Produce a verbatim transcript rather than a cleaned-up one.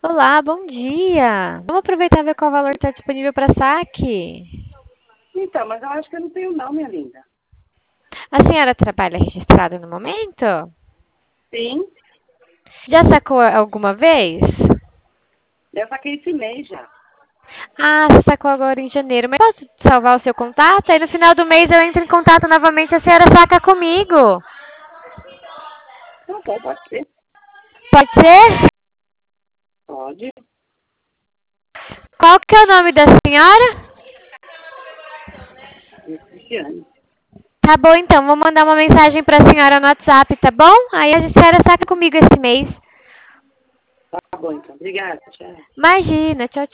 Olá, bom dia. Vamos aproveitar e ver qual valor está disponível para saque. Então, mas eu acho que eu não tenho não, minha linda. A senhora trabalha registrada no momento? Sim, Já sacou alguma vez? eu saquei esse mês já. Ah, você sacou agora em janeiro. Mas posso salvar o seu contato? Aí no final do mês eu entro em contato novamente e a senhora saca comigo. Tá bom, pode ser. Pode ser? Pode. Qual que é o nome da senhora? Cristiane. Tá bom, então. Vou mandar uma mensagem para a senhora no WhatsApp, tá bom? Aí a senhora saca comigo esse mês. Tá bom, então. Obrigada. Tchau. Imagina, tchau, tchau.